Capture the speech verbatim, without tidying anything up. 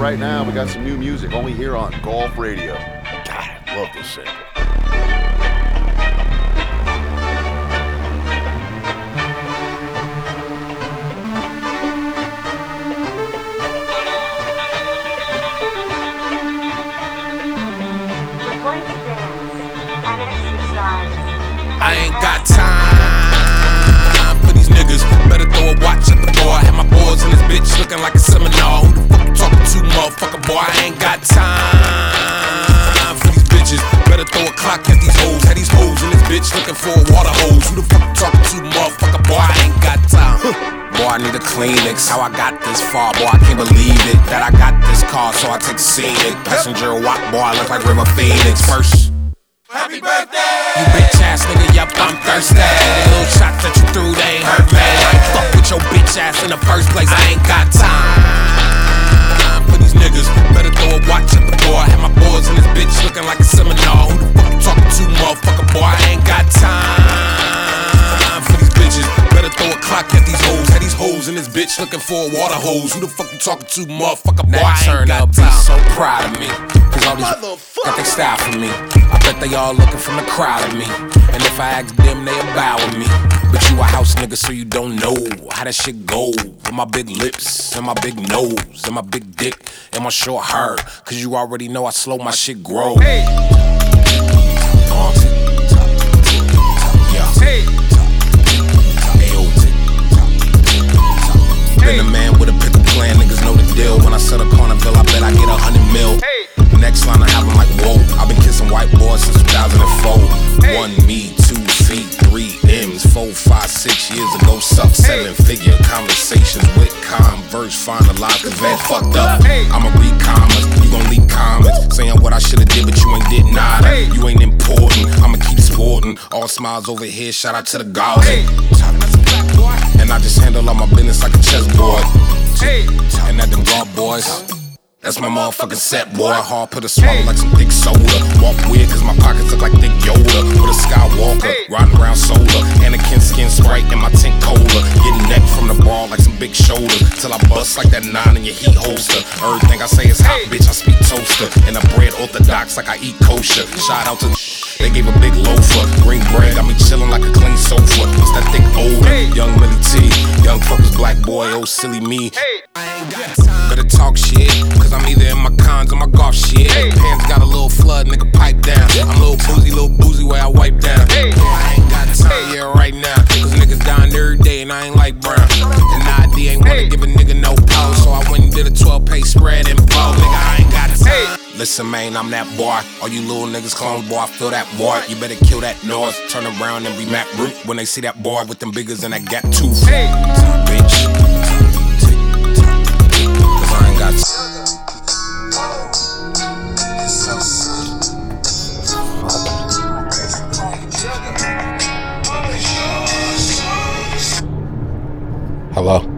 right now, we got some new music only here on Golf Radio. God, I love this sample. I ain't got time for these niggas. Better throw a watch at the boy. Had my boys in this bitch looking like a seminar. Who the fuck you talking to, motherfucker, boy? I ain't got time for these bitches. Better throw a clock at these hoes. Had these hoes in this bitch looking for a water hose. Who the fuck you talking to, motherfucker, boy? I ain't got time. Boy, I need a Kleenex. How I got this far, boy, I can't believe it. That I got this car, so I take the scenic. Passenger walk, boy, I look like River Phoenix. First, happy birthday! You bitch ass nigga, yup, I'm thirsty. The little shots that you threw, they ain't hurt, man. I ain't fuck with your bitch ass in the first place. I ain't got time for these niggas. Better throw a watch at the boy. Had my boys in this bitch looking like a seminar. Who the fuck you talking to, motherfucker, boy? I ain't got time for these bitches. Better throw a clock at these hoes. Had these hoes in this bitch looking for a water hose. Who the fuck you talking to, motherfucker, boy? I ain't got time. So proud of me. Cause all these got they style for me. I bet they all looking from the crowd at me. And if I ask them, they bow with me. But you a house nigga, so you don't know how that shit go. With my big lips, and my big nose, and my big dick, and my short hair. Cause you already know I slow my shit grow. Hey. Been a man with a pickle plan, niggas know the deal. When I set a Carnival, I bet I get a hundred mil. Next line I have them like, whoa. I've been kissing white boys since two thousand four. One me, two feet, three M's, four, five, six years ago. Suck seven figure conversations with Converse. Finalized cause Van fucked up. I'ma read comments, you gon' leak comments saying what I should've did, but you ain't did nada. You ain't important, I'ma keep sporting. All smiles over here, shout out to the gods. And I just handle all my business like a chessboard. And at them golf boys, that's my motherfucking set, boy. Hard put a swallow like some thick soda. Walk weird cause my pockets look like thick Yoda. With a Skywalker, riding around solar. Anakin skin Sprite in my tint cola. Getting neck from the ball like some big shoulders. Till I bust like that nine in your heat holster. Everything I say is hot, bitch, I speak toaster. And I bread orthodox like I eat kosher. Shout out to they gave a big loafer. Green bread got me chillin' like a clean sofa. It's that thick odor, young Millie T. Young fuckers, black boy, oh silly me. I ain't got time. Better talk shit, cause I'm either in my cons or my golf shit. Pants got a little flood, nigga, pipe down. I'm a little boozy, little boozy where I wipe down. I ain't got time, yeah, right now. Cause niggas dying every day and I ain't like brown. And I D ain't wanna give a nigga no pause. So I went and did a twelve page spread and blow. Nigga, I ain't got time. Listen, man, I'm that boy. All you little niggas clones, boy, I feel that boy. You better kill that noise. Turn around and be Matt Root when they see that boy with them biggers and that gap tooth. Hey. Bitch. Cause I ain't got time. Hello?